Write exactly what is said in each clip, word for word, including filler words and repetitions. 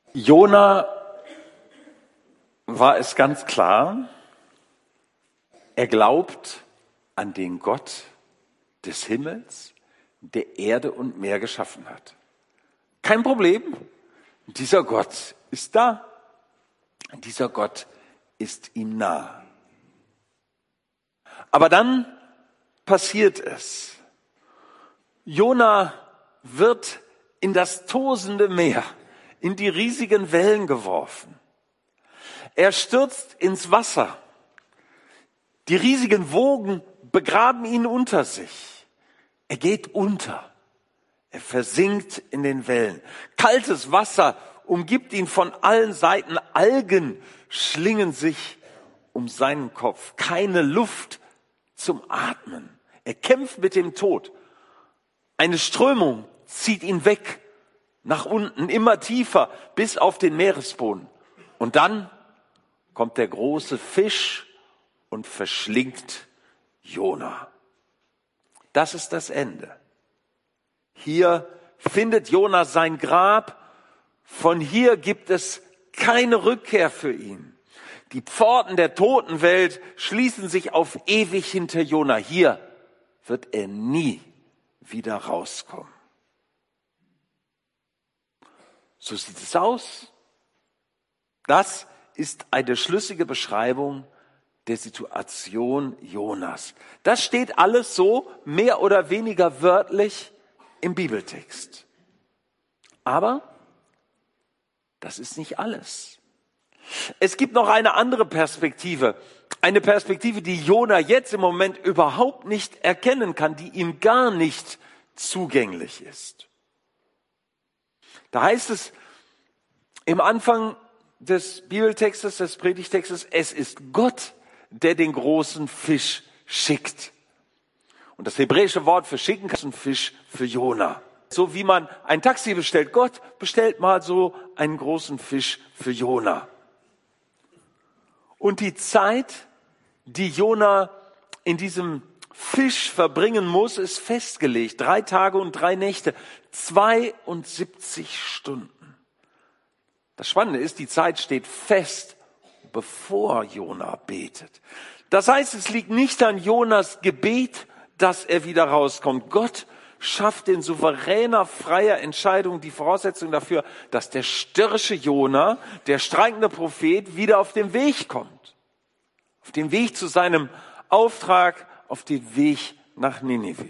Jona war es ganz klar, er glaubt an den Gott des Himmels, der Erde und Meer geschaffen hat. Kein Problem, dieser Gott ist da. Dieser Gott ist ihm nah. Aber dann passiert es. Jona wird in das tosende Meer, in die riesigen Wellen geworfen. Er stürzt ins Wasser. Die riesigen Wogen begraben ihn unter sich. Er geht unter. Er versinkt in den Wellen. Kaltes Wasser umgibt ihn von allen Seiten. Algen schlingen sich um seinen Kopf. Keine Luft zum Atmen. Er kämpft mit dem Tod. Eine Strömung zieht ihn weg, nach unten, immer tiefer, bis auf den Meeresboden. Und dann kommt der große Fisch und verschlingt Jona. Das ist das Ende. Hier findet Jona sein Grab. Von hier gibt es keine Rückkehr für ihn. Die Pforten der Totenwelt schließen sich auf ewig hinter Jona. Hier wird er nie wieder rauskommen. So sieht es aus. Das ist eine schlüssige Beschreibung der Situation Jonas. Das steht alles so mehr oder weniger wörtlich im Bibeltext. Aber das ist nicht alles. Es gibt noch eine andere Perspektive. Eine Perspektive, die Jona jetzt im Moment überhaupt nicht erkennen kann, die ihm gar nicht zugänglich ist. Da heißt es im Anfang des Bibeltextes, des Predigtextes, es ist Gott, der den großen Fisch schickt. Und das hebräische Wort für schicken ist ein Fisch für Jona. So wie man ein Taxi bestellt. Gott bestellt mal so einen großen Fisch für Jona. Und die Zeit, die Jona in diesem Fisch verbringen muss, ist festgelegt. Drei Tage und drei Nächte. zweiundsiebzig Stunden. Das Spannende ist, die Zeit steht fest, bevor Jona betet. Das heißt, es liegt nicht an Jonas Gebet, dass er wieder rauskommt. Gott schafft in souveräner, freier Entscheidung die Voraussetzung dafür, dass der störrische Jona, der streikende Prophet, wieder auf den Weg kommt. Auf den Weg zu seinem Auftrag, auf den Weg nach Ninive.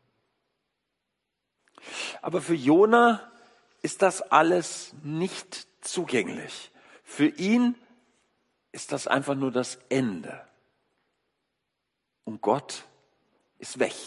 Aber für Jona ist das alles nicht zugänglich. Für ihn ist das einfach nur das Ende. Und Gott ist weg.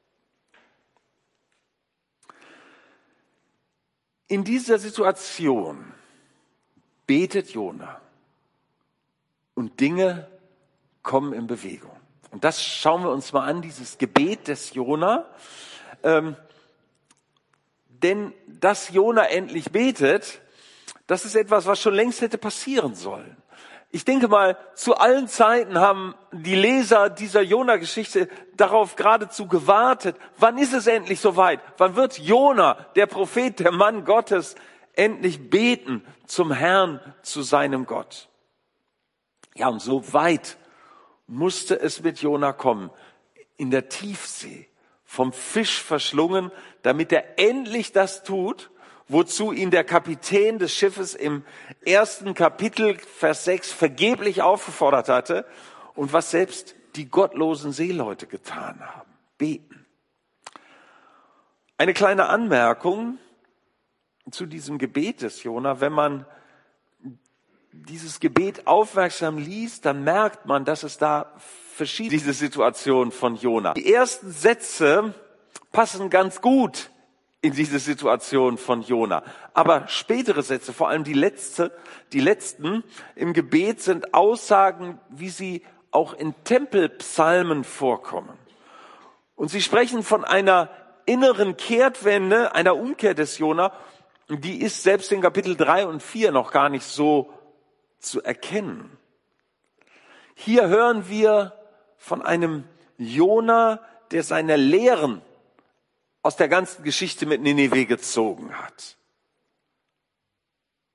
In dieser Situation betet Jona und Dinge kommen in Bewegung. Und das schauen wir uns mal an, dieses Gebet des Jona. Ähm, denn dass Jona endlich betet, das ist etwas, was schon längst hätte passieren sollen. Ich denke mal, zu allen Zeiten haben die Leser dieser Jona-Geschichte darauf geradezu gewartet. Wann ist es endlich soweit? Wann wird Jona, der Prophet, der Mann Gottes, endlich beten zum Herrn, zu seinem Gott? Ja, und so weit musste es mit Jona kommen, in der Tiefsee, vom Fisch verschlungen, damit er endlich das tut, wozu ihn der Kapitän des Schiffes im ersten Kapitel, Vers sechs, vergeblich aufgefordert hatte und was selbst die gottlosen Seeleute getan haben. Beten. Eine kleine Anmerkung zu diesem Gebet des Jona. Wenn man dieses Gebet aufmerksam liest, dann merkt man, dass es da verschiedene diese Situation von Jona. Die ersten Sätze passen ganz gut in diese Situation von Jona. Aber spätere Sätze, vor allem die letzte, die letzten im Gebet sind Aussagen, wie sie auch in Tempelpsalmen vorkommen. Und sie sprechen von einer inneren Kehrtwende, einer Umkehr des Jona. Die ist selbst in Kapitel drei und vier noch gar nicht so zu erkennen. Hier hören wir von einem Jona, der seine Lehren aus der ganzen Geschichte mit Ninive gezogen hat.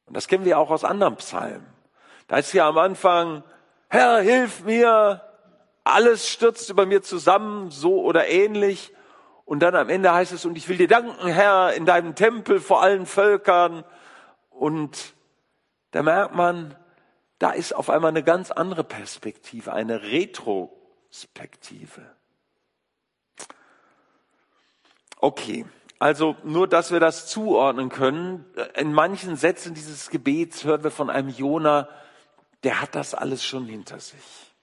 Und das kennen wir auch aus anderen Psalmen. Da ist ja am Anfang, Herr, hilf mir, alles stürzt über mir zusammen, so oder ähnlich. Und dann am Ende heißt es, und ich will dir danken, Herr, in deinem Tempel vor allen Völkern. Und da merkt man, da ist auf einmal eine ganz andere Perspektive, eine Retrospektive. Okay, also nur, dass wir das zuordnen können. In manchen Sätzen dieses Gebets hören wir von einem Jona, der hat das alles schon hinter sich.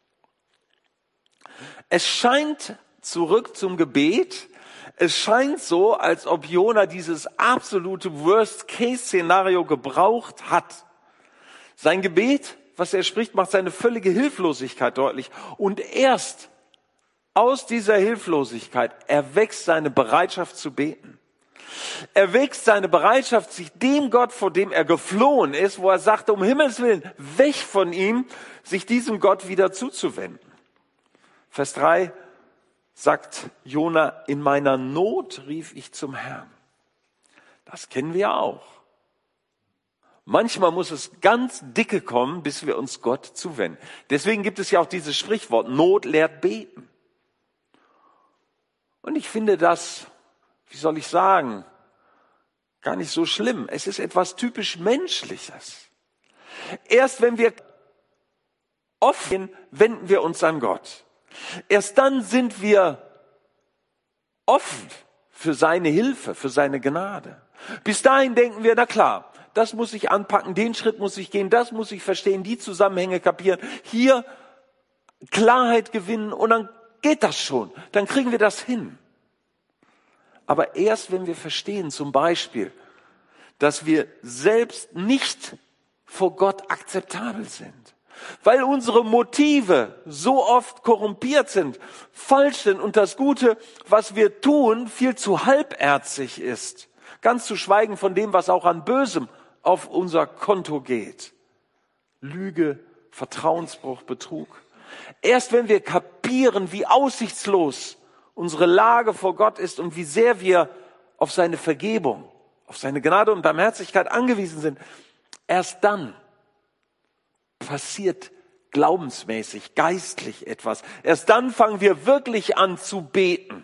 Es scheint, zurück zum Gebet, es scheint so, als ob Jona dieses absolute Worst-Case-Szenario gebraucht hat. Sein Gebet, was er spricht, macht seine völlige Hilflosigkeit deutlich. Und erst aus dieser Hilflosigkeit erwächst seine Bereitschaft zu beten. Erwächst seine Bereitschaft, sich dem Gott, vor dem er geflohen ist, wo er sagte, um Himmels Willen, weg von ihm, sich diesem Gott wieder zuzuwenden. Vers drei sagt Jona, in meiner Not rief ich zum Herrn. Das kennen wir auch. Manchmal muss es ganz dicke kommen, bis wir uns Gott zuwenden. Deswegen gibt es ja auch dieses Sprichwort, Not lehrt beten. Und ich finde das, wie soll ich sagen, gar nicht so schlimm. Es ist etwas typisch Menschliches. Erst wenn wir offen wenden wir uns an Gott. Erst dann sind wir offen für seine Hilfe, für seine Gnade. Bis dahin denken wir, na klar, das muss ich anpacken, den Schritt muss ich gehen, das muss ich verstehen, die Zusammenhänge kapieren, hier Klarheit gewinnen und dann geht das schon, dann kriegen wir das hin. Aber erst wenn wir verstehen, zum Beispiel, dass wir selbst nicht vor Gott akzeptabel sind, weil unsere Motive so oft korrumpiert sind, falsch sind und das Gute, was wir tun, viel zu halbherzig ist, ganz zu schweigen von dem, was auch an Bösem auf unser Konto geht. Lüge, Vertrauensbruch, Betrug. Erst wenn wir kapieren, wie aussichtslos unsere Lage vor Gott ist und wie sehr wir auf seine Vergebung, auf seine Gnade und Barmherzigkeit angewiesen sind, erst dann passiert glaubensmäßig, geistlich etwas. Erst dann fangen wir wirklich an zu beten.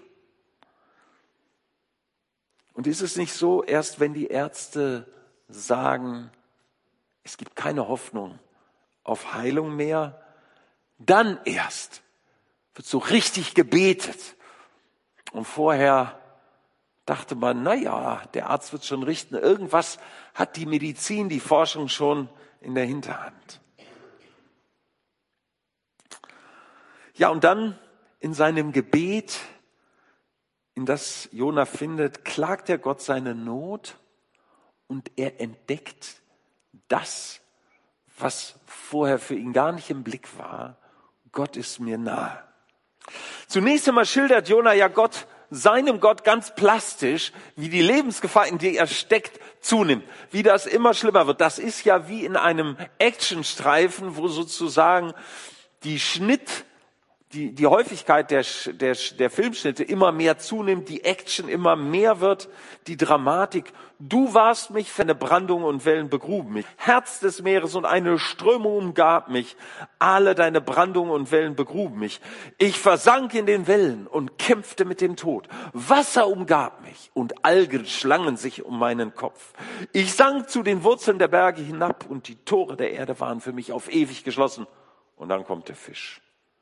Und ist es nicht so, erst wenn die Ärzte sagen, es gibt keine Hoffnung auf Heilung mehr, dann erst wird so richtig gebetet. Und vorher dachte man, na ja, der Arzt wird schon richten. Irgendwas hat die Medizin, die Forschung schon in der Hinterhand. Ja, und dann in seinem Gebet, in das Jona findet, klagt er Gott seine Not und er entdeckt das, was vorher für ihn gar nicht im Blick war. Gott ist mir nahe. Zunächst einmal schildert Jona ja Gott, seinem Gott ganz plastisch, wie die Lebensgefahr, in der er steckt, zunimmt. Wie das immer schlimmer wird. Das ist ja wie in einem Actionstreifen, wo sozusagen die Schnitt, die, die Häufigkeit der, der, der Filmschnitte immer mehr zunimmt, die Action immer mehr wird, die Dramatik. Du warst mich, für Brandung und Wellen begruben mich. Herz des Meeres und eine Strömung umgab mich. Alle deine Brandungen und Wellen begruben mich. Ich versank in den Wellen und kämpfte mit dem Tod. Wasser umgab mich und Algen schlangen sich um meinen Kopf. Ich sank zu den Wurzeln der Berge hinab und die Tore der Erde waren für mich auf ewig geschlossen. Und dann kommt der Fisch.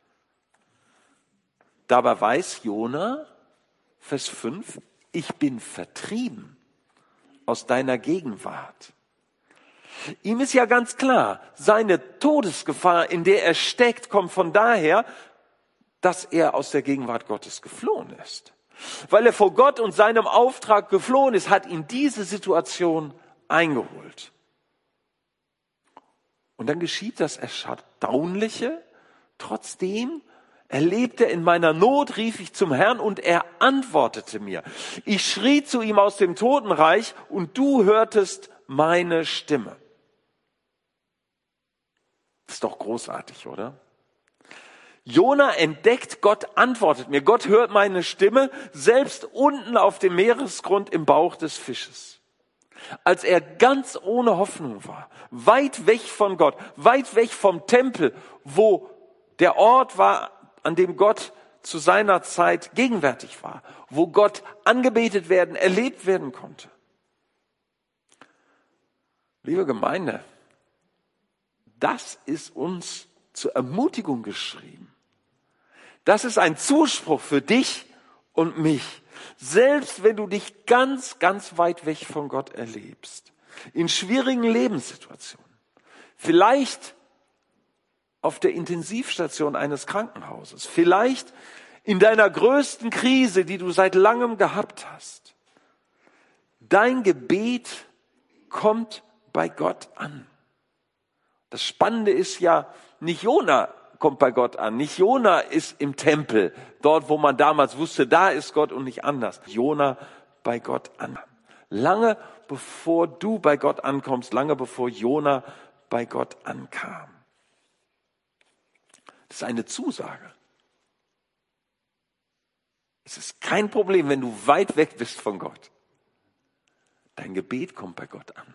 Dabei weiß Jona, Vers fünf, ich bin vertrieben aus deiner Gegenwart. Ihm ist ja ganz klar, seine Todesgefahr, in der er steckt, kommt von daher, dass er aus der Gegenwart Gottes geflohen ist. Weil er vor Gott und seinem Auftrag geflohen ist, hat ihn diese Situation eingeholt. Und dann geschieht das Erstaunliche, trotzdem erlebte, in meiner Not rief ich zum Herrn und er antwortete mir. Ich schrie zu ihm aus dem Totenreich und du hörtest meine Stimme. Das ist doch großartig, oder? Jona entdeckt, Gott antwortet mir. Gott hört meine Stimme, selbst unten auf dem Meeresgrund im Bauch des Fisches. als er ganz ohne Hoffnung war, weit weg von Gott, weit weg vom Tempel, wo der Ort war, an dem Gott zu seiner Zeit gegenwärtig war, wo Gott angebetet werden, erlebt werden konnte. Liebe Gemeinde, das ist uns zur Ermutigung geschrieben. Das ist ein Zuspruch für dich und mich. Selbst wenn du dich ganz, ganz weit weg von Gott erlebst, in schwierigen Lebenssituationen, vielleicht auf der Intensivstation eines Krankenhauses, vielleicht in deiner größten Krise, die du seit langem gehabt hast, dein Gebet kommt bei Gott an. Das Spannende ist ja, nicht Jona kommt bei Gott an, nicht Jona ist im Tempel, dort wo man damals wusste, da ist Gott und nicht anders. Jona bei Gott an. Lange bevor du bei Gott ankommst, lange bevor Jona bei Gott ankam. Das ist eine Zusage. Es ist kein Problem, wenn du weit weg bist von Gott. Dein Gebet kommt bei Gott an.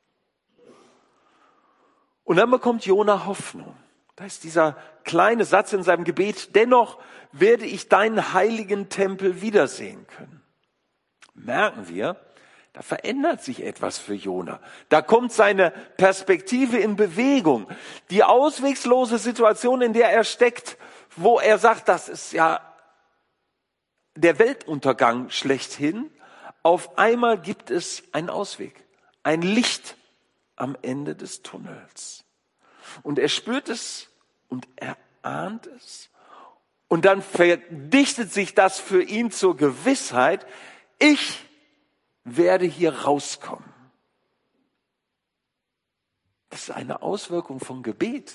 Und dann bekommt Jona Hoffnung. Da ist dieser kleine Satz in seinem Gebet: Dennoch werde ich deinen heiligen Tempel wiedersehen können. Merken wir, da verändert sich etwas für Jona. Da kommt seine Perspektive in Bewegung. Die auswegslose Situation, in der er steckt, wo er sagt, das ist ja der Weltuntergang schlechthin. Auf einmal gibt es einen Ausweg, ein Licht am Ende des Tunnels. Und er spürt es und er ahnt es. Und dann verdichtet sich das für ihn zur Gewissheit: Ich werde hier rauskommen. Das ist eine Auswirkung von Gebet.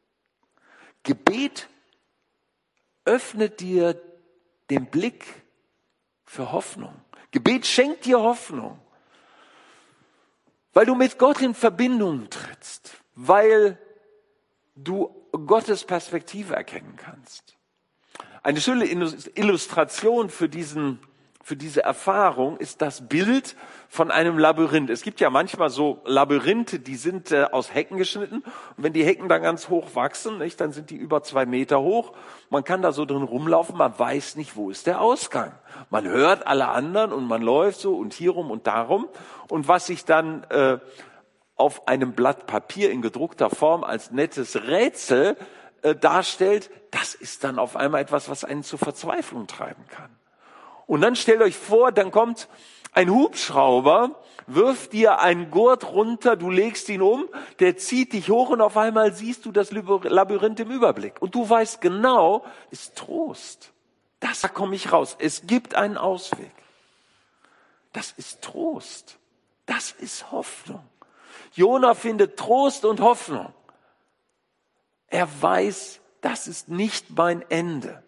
Gebet öffnet dir den Blick für Hoffnung. Gebet schenkt dir Hoffnung, weil du mit Gott in Verbindung trittst, weil du Gottes Perspektive erkennen kannst. Eine schöne Illustration für diesen Für diese Erfahrung ist das Bild von einem Labyrinth. Es gibt ja manchmal so Labyrinthe, die sind äh, aus Hecken geschnitten. Und wenn die Hecken dann ganz hoch wachsen, nicht, dann sind die über zwei Meter hoch. Man kann da so drin rumlaufen, man weiß nicht, wo ist der Ausgang. Man hört alle anderen und man läuft so und hierum und darum. Und was sich dann äh, auf einem Blatt Papier in gedruckter Form als nettes Rätsel äh, darstellt, das ist dann auf einmal etwas, was einen zur Verzweiflung treiben kann. Und dann stellt euch vor, dann kommt ein Hubschrauber, wirft dir einen Gurt runter, du legst ihn um, der zieht dich hoch und auf einmal siehst du das Labyrinth im Überblick. Und du weißt genau, ist Trost. Das, da komme ich raus. Es gibt einen Ausweg. Das ist Trost. Das ist Hoffnung. Jona findet Trost und Hoffnung. Er weiß, das ist nicht mein Ende.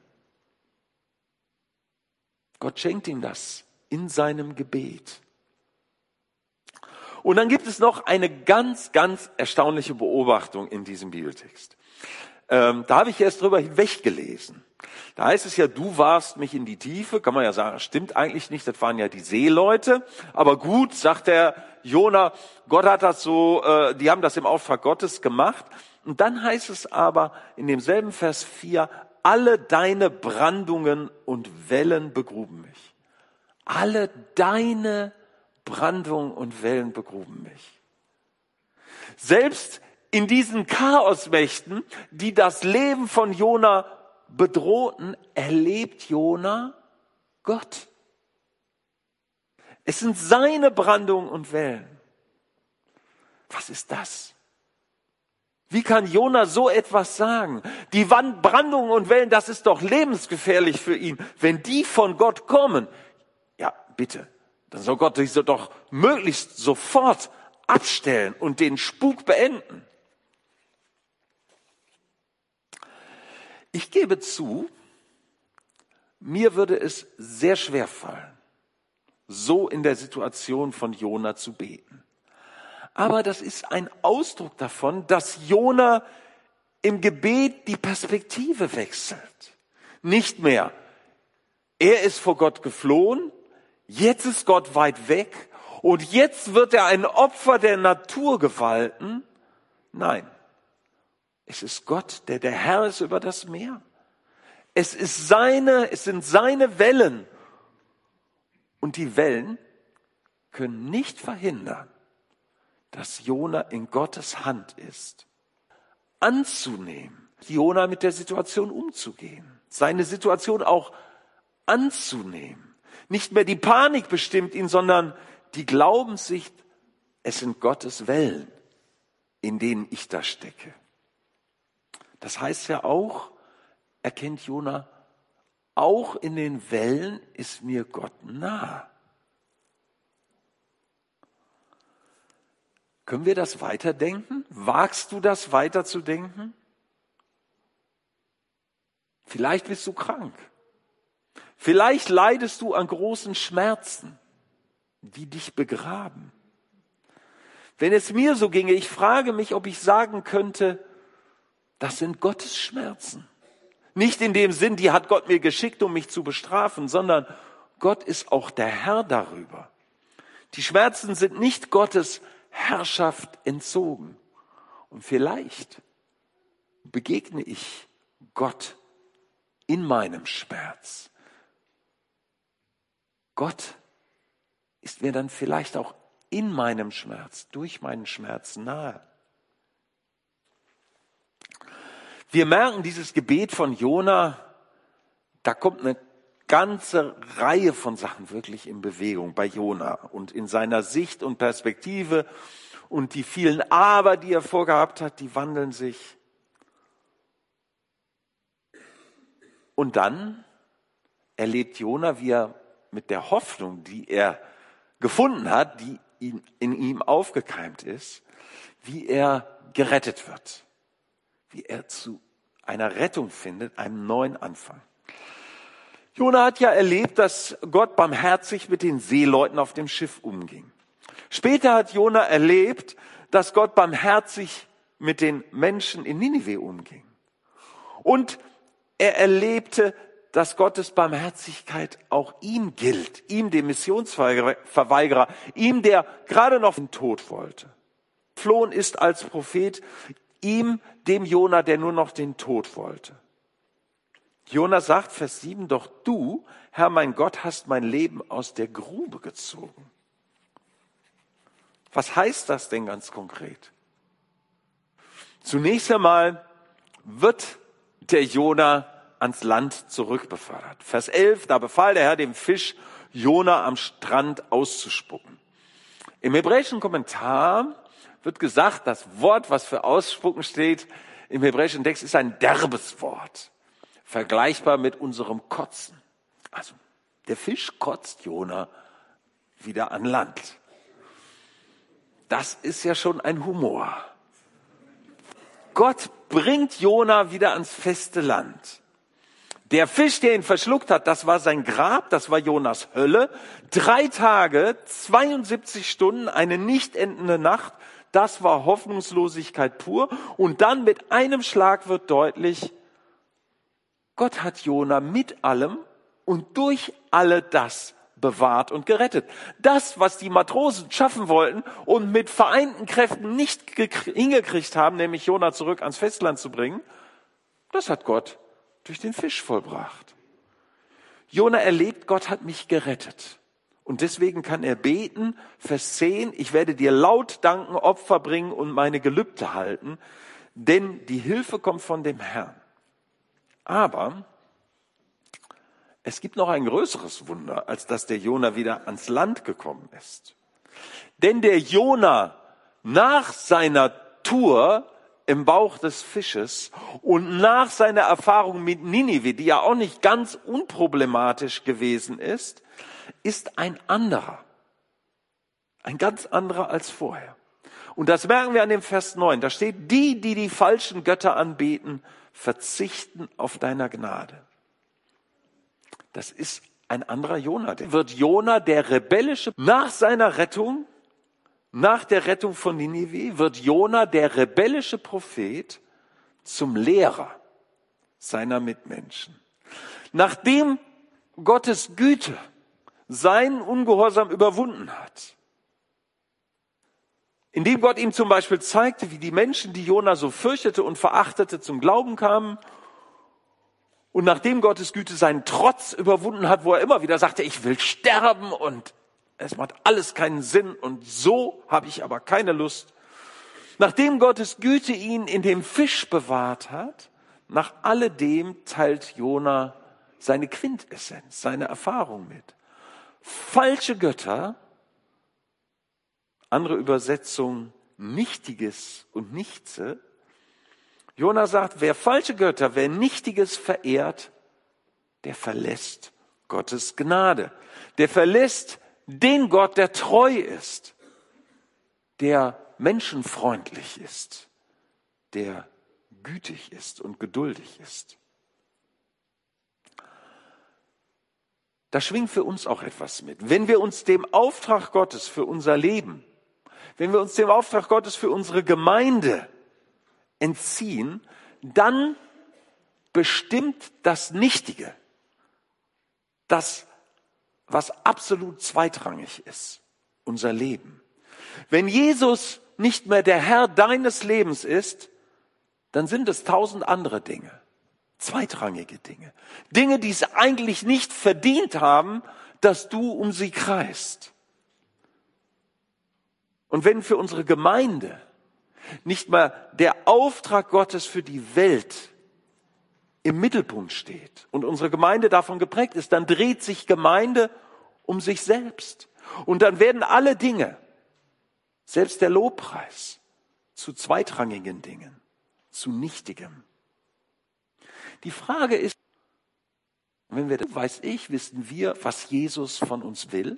Gott schenkt ihm das in seinem Gebet. Und dann gibt es noch eine ganz, ganz erstaunliche Beobachtung in diesem Bibeltext. Ähm, da habe ich erst drüber hinweggelesen. Da heißt es ja, du warfst mich in die Tiefe. Kann man ja sagen, stimmt eigentlich nicht, das waren ja die Seeleute. Aber gut, sagt der Jona, Gott hat das so, äh, die haben das im Auftrag Gottes gemacht. Und dann heißt es aber in demselben Vers vier, alle deine Brandungen und Wellen begruben mich. Alle deine Brandungen und Wellen begruben mich. Selbst in diesen Chaosmächten, die das Leben von Jona bedrohten, erlebt Jona Gott. Es sind seine Brandungen und Wellen. Was ist das? Wie kann Jona so etwas sagen? Die Brandungen und Wellen, das ist doch lebensgefährlich für ihn. Wenn die von Gott kommen, ja bitte, dann soll Gott diese doch möglichst sofort abstellen und den Spuk beenden. Ich gebe zu, mir würde es sehr schwer fallen, so in der Situation von Jona zu beten. Aber das ist ein Ausdruck davon, dass Jona im Gebet die Perspektive wechselt. Nicht mehr, er ist vor Gott geflohen, jetzt ist Gott weit weg Und jetzt wird er ein Opfer der Naturgewalten. Nein, es ist Gott, der der Herr ist über das Meer. Es ist seine, es sind seine Wellen. Und die Wellen können nicht verhindern, dass Jona in Gottes Hand ist. Anzunehmen, Jona mit der Situation umzugehen, seine Situation auch anzunehmen. Nicht mehr die Panik bestimmt ihn, sondern die Glaubenssicht, es sind Gottes Wellen, in denen ich da stecke. Das heißt ja auch, erkennt Jona, auch in den Wellen ist mir Gott nah. Können wir das weiterdenken? Wagst du das weiterzudenken? Vielleicht bist du krank. Vielleicht leidest du an großen Schmerzen, die dich begraben. Wenn es mir so ginge, ich frage mich, ob ich sagen könnte, das sind Gottes Schmerzen. Nicht in dem Sinn, die hat Gott mir geschickt, um mich zu bestrafen, sondern Gott ist auch der Herr darüber. Die Schmerzen sind nicht Gottes Herrschaft entzogen. Und vielleicht begegne ich Gott in meinem Schmerz. Gott ist mir dann vielleicht auch in meinem Schmerz, durch meinen Schmerz nahe. Wir merken dieses Gebet von Jona, da kommt eine ganze Reihe von Sachen wirklich in Bewegung bei Jona und in seiner Sicht und Perspektive und die vielen Aber, die er vorgehabt hat, die wandeln sich. Und dann erlebt Jona, wie er mit der Hoffnung, die er gefunden hat, die in, in ihm aufgekeimt ist, wie er gerettet wird, wie er zu einer Rettung findet, einem neuen Anfang. Jona hat ja erlebt, dass Gott barmherzig mit den Seeleuten auf dem Schiff umging. Später hat Jona erlebt, dass Gott barmherzig mit den Menschen in Ninive umging. Und er erlebte, dass Gottes Barmherzigkeit auch ihm gilt, ihm, dem Missionsverweigerer, ihm, der gerade noch den Tod wollte. Flohen ist als Prophet, ihm, dem Jona, der nur noch den Tod wollte. Jona sagt, Vers sieben, doch du, Herr mein Gott, hast mein Leben aus der Grube gezogen. Was heißt das denn ganz konkret? Zunächst einmal wird der Jona ans Land zurückbefördert. Vers elf, da befahl der Herr dem Fisch, Jona am Strand auszuspucken. Im hebräischen Kommentar wird gesagt, das Wort, was für ausspucken steht, im hebräischen Text ist ein derbes Wort. Vergleichbar mit unserem Kotzen. Also, der Fisch kotzt Jona wieder an Land. Das ist ja schon ein Humor. Gott bringt Jona wieder ans feste Land. Der Fisch, der ihn verschluckt hat, das war sein Grab, das war Jonas Hölle. Drei Tage, zweiundsiebzig Stunden, eine nicht endende Nacht, das war Hoffnungslosigkeit pur. Und dann mit einem Schlag wird deutlich, Gott hat Jona mit allem und durch alle das bewahrt und gerettet. Das, was die Matrosen schaffen wollten und mit vereinten Kräften nicht hingekriegt haben, nämlich Jona zurück ans Festland zu bringen, das hat Gott durch den Fisch vollbracht. Jona erlebt, Gott hat mich gerettet. Und deswegen kann er beten, Vers zehn, ich werde dir laut danken, Opfer bringen und meine Gelübde halten, denn die Hilfe kommt von dem Herrn. Aber es gibt noch ein größeres Wunder, als dass der Jona wieder ans Land gekommen ist. Denn der Jona nach seiner Tour im Bauch des Fisches und nach seiner Erfahrung mit Ninive, die ja auch nicht ganz unproblematisch gewesen ist, ist ein anderer. Ein ganz anderer als vorher. Und das merken wir an dem Vers neun. Da steht, die, die die falschen Götter anbeten, verzichten auf deiner Gnade. Das ist ein anderer Jona. Der wird Jona, der rebellische, nach seiner Rettung, nach der Rettung von Ninive, wird Jona, der rebellische Prophet, zum Lehrer seiner Mitmenschen. Nachdem Gottes Güte seinen Ungehorsam überwunden hat, indem Gott ihm zum Beispiel zeigte, wie die Menschen, die Jona so fürchtete und verachtete, zum Glauben kamen. Und nachdem Gottes Güte seinen Trotz überwunden hat, wo er immer wieder sagte, ich will sterben und es macht alles keinen Sinn und so habe ich aber keine Lust. Nachdem Gottes Güte ihn in dem Fisch bewahrt hat, nach alledem teilt Jona seine Quintessenz, seine Erfahrung mit. Falsche Götter, andere Übersetzung, Nichtiges und Nichtse. Jona sagt, wer falsche Götter, wer Nichtiges verehrt, der verlässt Gottes Gnade. Der verlässt den Gott, der treu ist, der menschenfreundlich ist, der gütig ist und geduldig ist. Da schwingt für uns auch etwas mit. Wenn wir uns dem Auftrag Gottes für unser Leben, wenn wir uns dem Auftrag Gottes für unsere Gemeinde entziehen, dann bestimmt das Nichtige, das, was absolut zweitrangig ist, unser Leben. Wenn Jesus nicht mehr der Herr deines Lebens ist, dann sind es tausend andere Dinge, zweitrangige Dinge. Dinge, die es eigentlich nicht verdient haben, dass du um sie kreist. Und wenn für unsere Gemeinde nicht mal der Auftrag Gottes für die Welt im Mittelpunkt steht und unsere Gemeinde davon geprägt ist, dann dreht sich Gemeinde um sich selbst. Und dann werden alle Dinge, selbst der Lobpreis, zu zweitrangigen Dingen, zu Nichtigem. Die Frage ist, wenn wir das, weiß ich, wissen wir, was Jesus von uns will.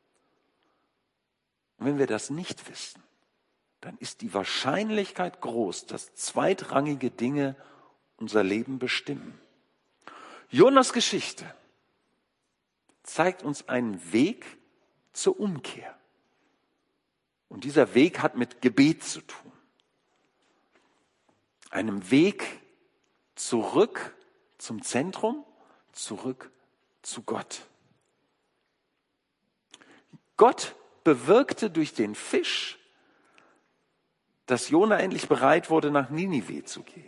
Und wenn wir das nicht wissen, dann ist die Wahrscheinlichkeit groß, dass zweitrangige Dinge unser Leben bestimmen. Jonas Geschichte zeigt uns einen Weg zur Umkehr. Und dieser Weg hat mit Gebet zu tun. Einem Weg zurück zum Zentrum, zurück zu Gott. Gott bewirkte durch den Fisch, dass Jona endlich bereit wurde, nach Ninive zu gehen.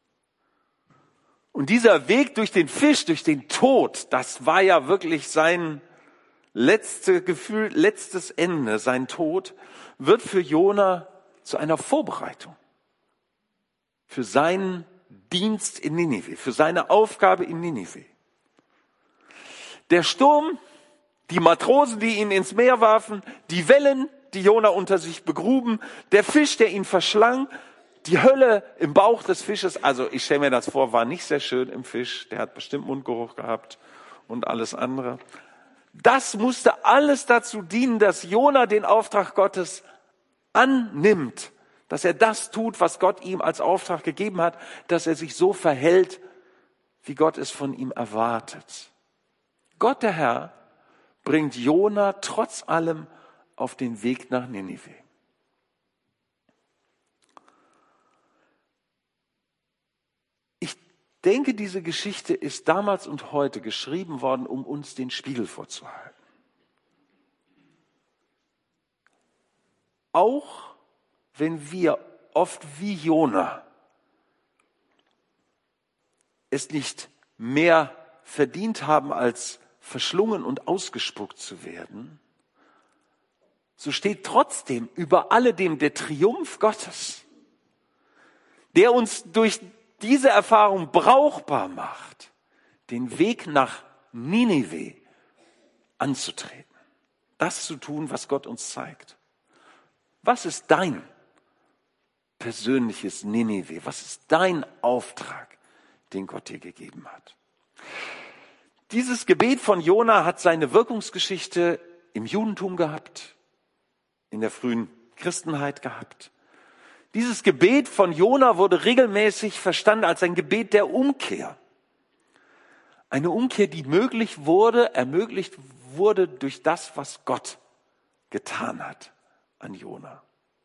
Und dieser Weg durch den Fisch, durch den Tod, das war ja wirklich sein letztes Gefühl, letztes Ende, sein Tod, wird für Jona zu einer Vorbereitung für seinen Dienst in Ninive, für seine Aufgabe in Ninive. Der Sturm, die Matrosen, die ihn ins Meer warfen, die Wellen, die Jona unter sich begruben, der Fisch, der ihn verschlang, die Hölle im Bauch des Fisches. Also ich stelle mir das vor, war nicht sehr schön im Fisch. Der hat bestimmt Mundgeruch gehabt und alles andere. Das musste alles dazu dienen, dass Jona den Auftrag Gottes annimmt, dass er das tut, was Gott ihm als Auftrag gegeben hat, dass er sich so verhält, wie Gott es von ihm erwartet. Gott, der Herr, bringt Jona trotz allem auf den Weg nach Ninive. Ich denke, diese Geschichte ist damals und heute geschrieben worden, um uns den Spiegel vorzuhalten. Auch wenn wir oft wie Jona es nicht mehr verdient haben, als verschlungen und ausgespuckt zu werden, so steht trotzdem über alledem der Triumph Gottes, der uns durch diese Erfahrung brauchbar macht, den Weg nach Ninive anzutreten, das zu tun, was Gott uns zeigt. Was ist dein persönliches Ninive? Was ist dein Auftrag, den Gott dir gegeben hat? Dieses Gebet von Jona hat seine Wirkungsgeschichte im Judentum gehabt, in der frühen Christenheit gehabt. Dieses Gebet von Jona wurde regelmäßig verstanden als ein Gebet der Umkehr. Eine Umkehr, die möglich wurde, ermöglicht wurde durch das, was Gott getan hat an Jona.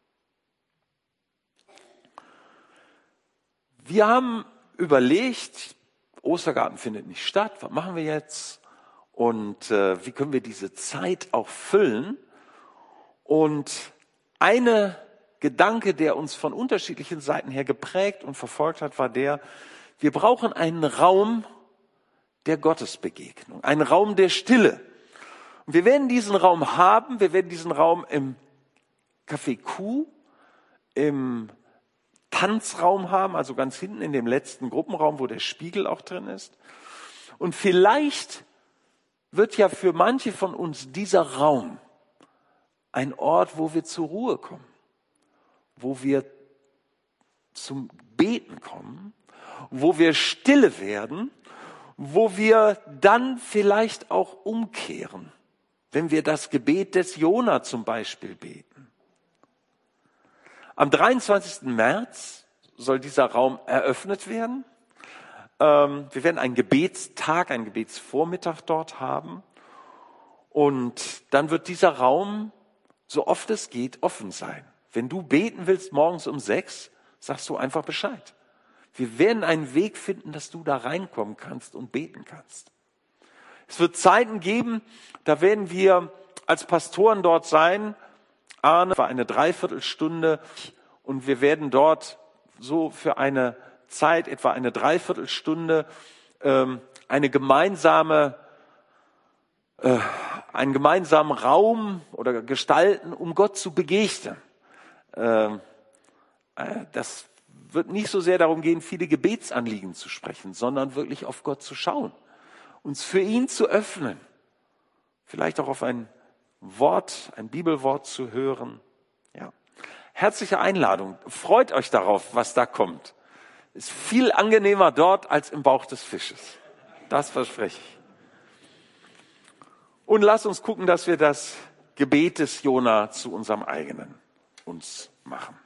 Wir haben überlegt, Ostergarten findet nicht statt, was machen wir jetzt? Und äh, wie können wir diese Zeit auch füllen? Und eine Gedanke, der uns von unterschiedlichen Seiten her geprägt und verfolgt hat, war der, wir brauchen einen Raum der Gottesbegegnung, einen Raum der Stille. Und wir werden diesen Raum haben, wir werden diesen Raum im Café Q, im Tanzraum haben, also ganz hinten in dem letzten Gruppenraum, wo der Spiegel auch drin ist. Und vielleicht wird ja für manche von uns dieser Raum ein Ort, wo wir zur Ruhe kommen, wo wir zum Beten kommen, wo wir stille werden, wo wir dann vielleicht auch umkehren, wenn wir das Gebet des Jona zum Beispiel beten. Am dreiundzwanzigsten März soll dieser Raum eröffnet werden. Ähm, wir werden einen Gebetstag, einen Gebetsvormittag dort haben. Und dann wird dieser Raum, so oft es geht, offen sein. Wenn du beten willst morgens um sechs, sagst du einfach Bescheid. Wir werden einen Weg finden, dass du da reinkommen kannst und beten kannst. Es wird Zeiten geben, da werden wir als Pastoren dort sein. Arne war eine Dreiviertelstunde und wir werden dort so für eine Zeit, etwa eine Dreiviertelstunde, ähm, eine gemeinsame, äh, einen gemeinsamen Raum oder gestalten, um Gott zu begegnen. Ähm, äh, das wird nicht so sehr darum gehen, viele Gebetsanliegen zu sprechen, sondern wirklich auf Gott zu schauen, uns für ihn zu öffnen, vielleicht auch auf ein Wort, ein Bibelwort zu hören. Ja. Herzliche Einladung. Freut euch darauf, was da kommt. Ist viel angenehmer dort als im Bauch des Fisches. Das verspreche ich. Und lasst uns gucken, dass wir das Gebet des Jona zu unserem eigenen uns machen.